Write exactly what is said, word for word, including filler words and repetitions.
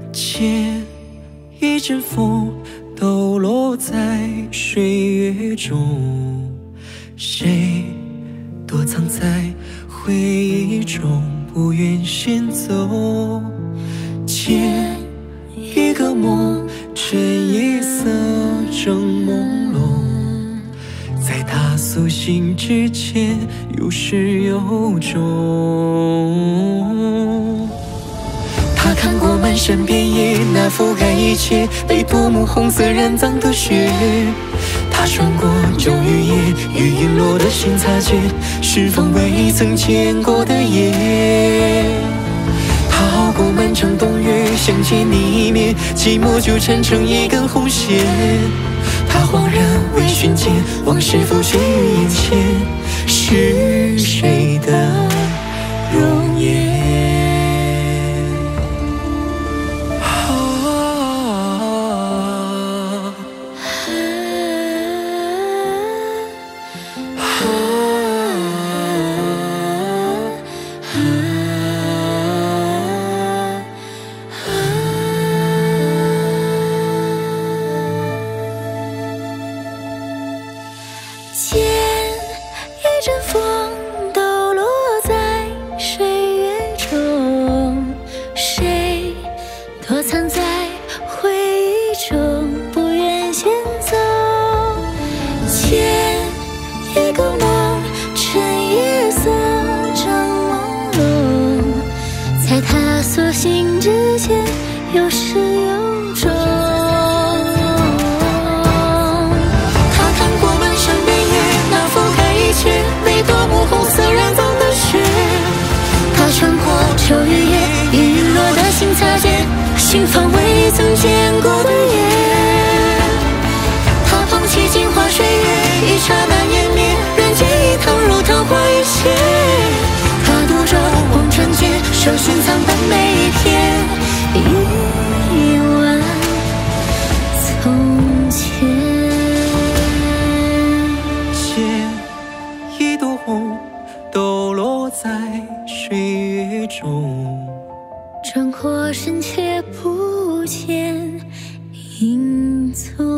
借一阵风，抖落在水月中，谁躲藏在回忆中，不愿先走。借一个梦，趁夜色正朦胧，在他苏醒之前，有始有终。他看过漫山遍野，那覆盖一切被夺目红色染脏的雪。他穿过骤雨夜，与陨落的心擦肩，是否未曾见过的夜？他熬过漫长冬月，想见你一面，寂寞纠缠成一根红线。他恍然微醺间，往事浮现于眼前，是谁的容颜？ 借一阵风，抖落在水月中，谁躲藏在回忆中，不愿先走。借一个梦，趁夜色正朦胧，在他苏醒之前，有始有终。被夺目红色染脏的雪，他穿过骤雨夜，与陨落的心擦肩，心房未曾见过的夜。他放弃镜花水月，一刹那湮灭，人间一趟如昙花一现。他独守红尘间，守寻藏的每一天，一万从前。 抖落在水月中， 转过身却不见影踪。